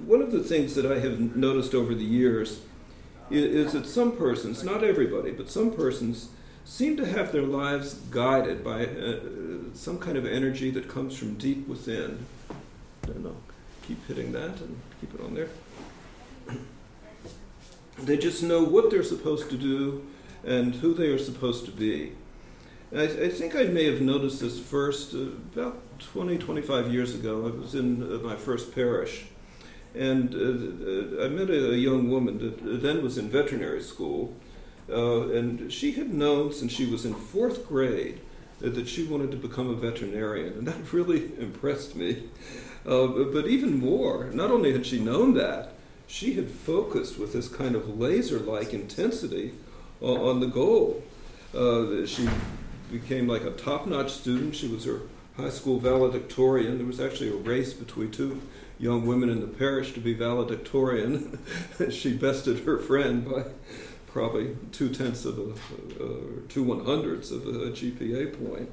one of the things that I have noticed over the years is that some persons, not everybody, but some persons seem to have their lives guided by some kind of energy that comes from deep within. I don't know. Keep hitting that and keep it on there. They just know what they're supposed to do and who they are supposed to be. I think I may have noticed this first about 20, 25 years ago. I was in my first parish, and I met a young woman that then was in veterinary school, and she had known since she was in fourth grade that she wanted to become a veterinarian, and that really impressed me. But even more, not only had she known that, she had focused with this kind of laser-like intensity on the goal. She became like a top-notch student. She was her high school valedictorian. There was actually a race between two young women in the parish to be valedictorian. She bested her friend by probably 2/10 of a 2/100ths of a GPA point.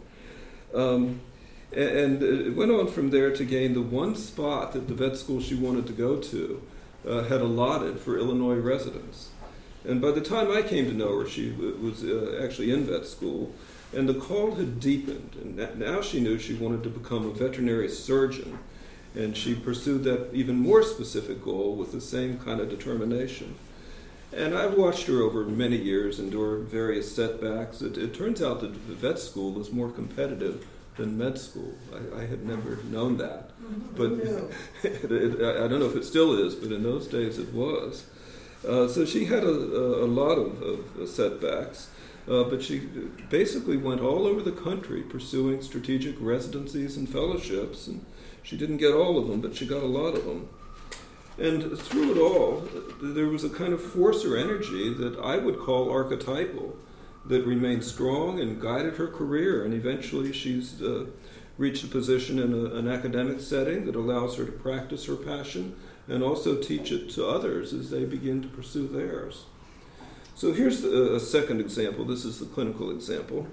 And it went on from there to gain the one spot that the vet school she wanted to go to had allotted for Illinois residents. And by the time I came to know her, she was actually in vet school, and the call had deepened. And now she knew she wanted to become a veterinary surgeon, and she pursued that even more specific goal with the same kind of determination. And I've watched her over many years endure various setbacks. It turns out that the vet school is more competitive than med school. I had never known that. But I don't know if it still is, but in those days it was. So she had a lot of setbacks, but she basically went all over the country pursuing strategic residencies and fellowships, and she didn't get all of them, but she got a lot of them. And through it all, there was a kind of force or energy that I would call archetypal, that remained strong and guided her career, and eventually she's reached a position in an academic setting that allows her to practice her passion and also teach it to others as they begin to pursue theirs. So here's a second example. This is the clinical example.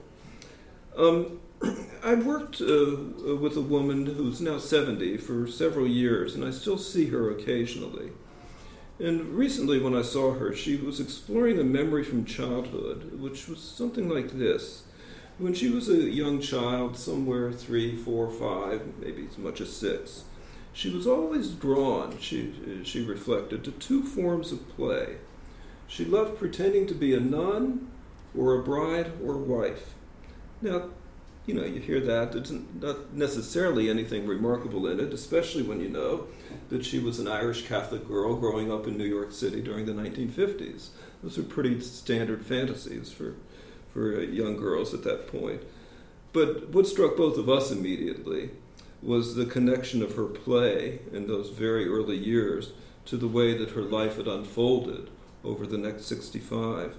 I worked with a woman who's now 70 for several years, and I still see her occasionally. And recently when I saw her, she was exploring a memory from childhood, which was something like this. When she was a young child, somewhere 3, 4, 5, maybe as much as 6, she was always drawn, she reflected, to two forms of play. She loved pretending to be a nun or a bride or wife. Now, you hear that. There's not necessarily anything remarkable in it, especially when you know that she was an Irish Catholic girl growing up in New York City during the 1950s. Those are pretty standard fantasies for young girls at that point. But what struck both of us immediately was the connection of her play in those very early years to the way that her life had unfolded over the next 65.